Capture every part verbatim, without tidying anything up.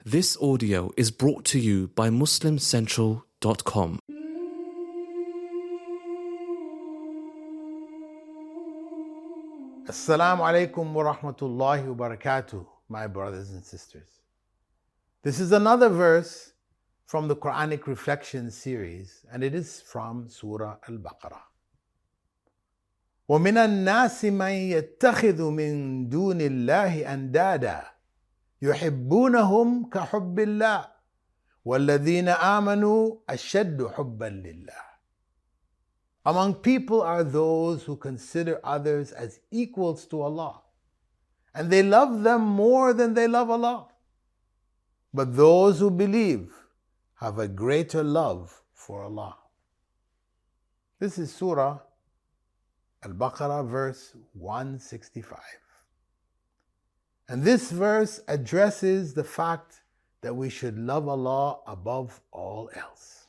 This audio is brought to you by Muslim Central dot com. Assalamu alaikum wa rahmatullahi wa barakatuh, my brothers and sisters. This is another verse from the Quranic Reflection series, and it is from Surah Al-Baqarah. وَمِنَ النَّاسِ مَن يَتَّخِذُ مِن دُونِ اللَّهِ أَنْدَادًا يُحِبُّونَهُمْ كَحُبِّ اللَّهِ وَالَّذِينَ آمَنُوا أَشَدُّ حُبًّا لِلَّهِ. Among people are those who consider others as equals to Allah, and they love them more than they love Allah. But those who believe have a greater love for Allah. This is Surah Al-Baqarah, verse one sixty-five. And this verse addresses the fact that we should love Allah above all else.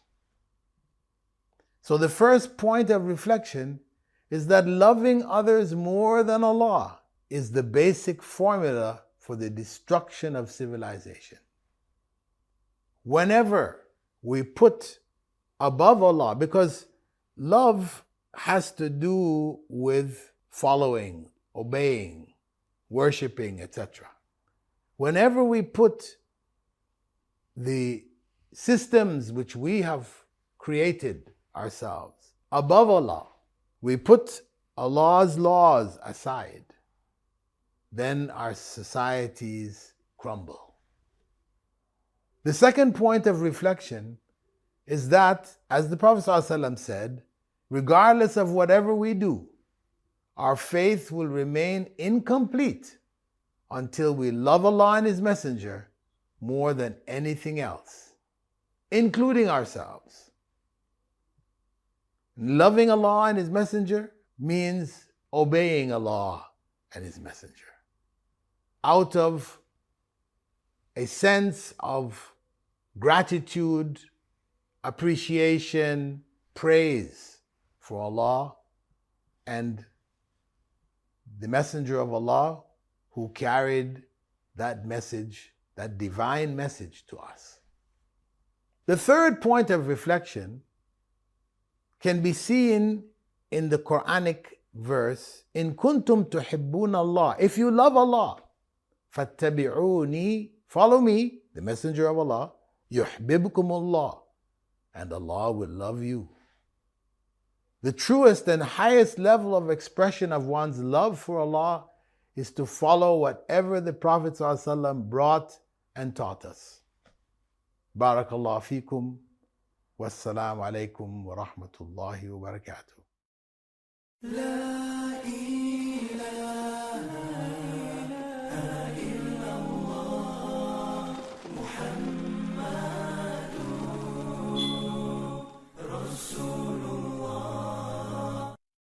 So the first point of reflection is that loving others more than Allah is the basic formula for the destruction of civilization. Whenever we put above Allah, because love has to do with following, obeying, worshipping, et cetera. Whenever we put the systems which we have created ourselves above Allah, we put Allah's laws aside, then our societies crumble. The second point of reflection is that, as the Prophet ﷺ said, regardless of whatever we do, our faith will remain incomplete until we love Allah and His Messenger more than anything else, including ourselves. Loving Allah and His Messenger means obeying Allah and His Messenger out of a sense of gratitude, appreciation, praise for Allah and the Messenger of Allah who carried that message, that divine message to us. The third point of reflection can be seen in the Quranic verse, In kuntum tuhibbuna Allah. If you love Allah, fattabi'uni, follow me, the Messenger of Allah, yuhbibkum Allah, and Allah will love you. The truest and highest level of expression of one's love for Allah is to follow whatever the Prophet ﷺ brought and taught us. Barakallahu feekum. Wassalamu alaikum wa rahmatullahi wa barakatuh.